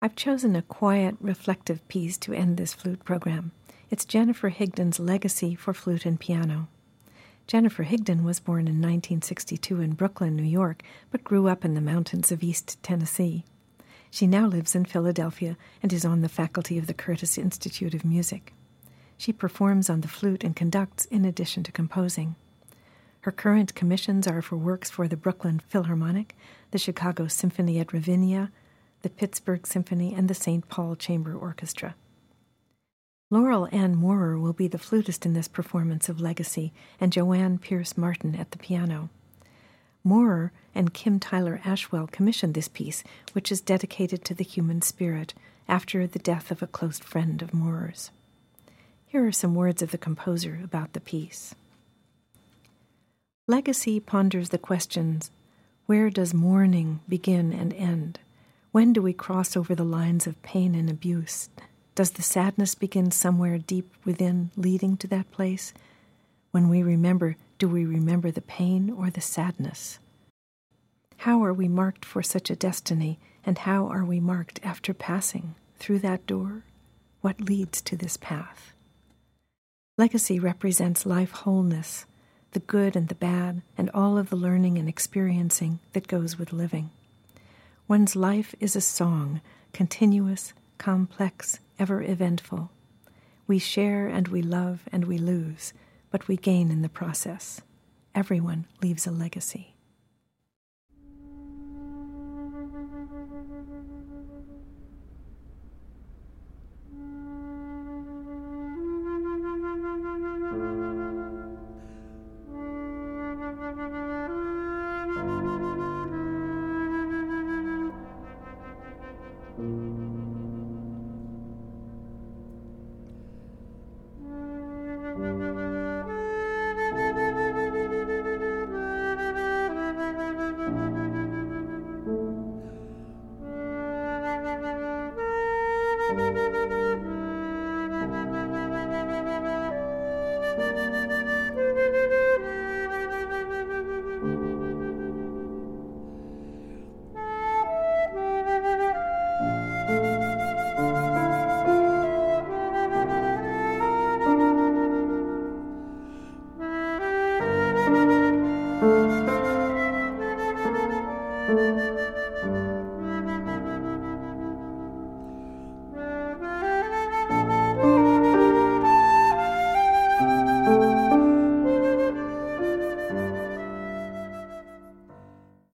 I've chosen a quiet, reflective piece to end this flute program. It's Jennifer Higdon's Legacy for Flute and Piano. Jennifer Higdon was born in 1962 in Brooklyn, New York, but grew up in the mountains of East Tennessee. She now lives in Philadelphia and is on the faculty of the Curtis Institute of Music. She performs on the flute and conducts in addition to composing. Her current commissions are for works for the Brooklyn Philharmonic, the Chicago Symphony at Ravinia, the Pittsburgh Symphony, and the St. Paul Chamber Orchestra. Laurel Ann Moorer will be the flutist in this performance of Legacy, and Joanne Pierce Martin at the piano. Moorer and Kim Tyler Ashwell commissioned this piece, which is dedicated to the human spirit after the death of a close friend of Moorer's. Here are some words of the composer about the piece. Legacy ponders the questions, where does mourning begin and end? When do we cross over the lines of pain and abuse? Does the sadness begin somewhere deep within, leading to that place? When we remember, do we remember the pain or the sadness? How are we marked for such a destiny, and how are we marked after passing through that door? What leads to this path? Legacy represents life wholeness, the good and the bad, and all of the learning and experiencing that goes with living. One's life is a song, continuous, complex, ever eventful. We share and we love and we lose, but we gain in the process. Everyone leaves a legacy.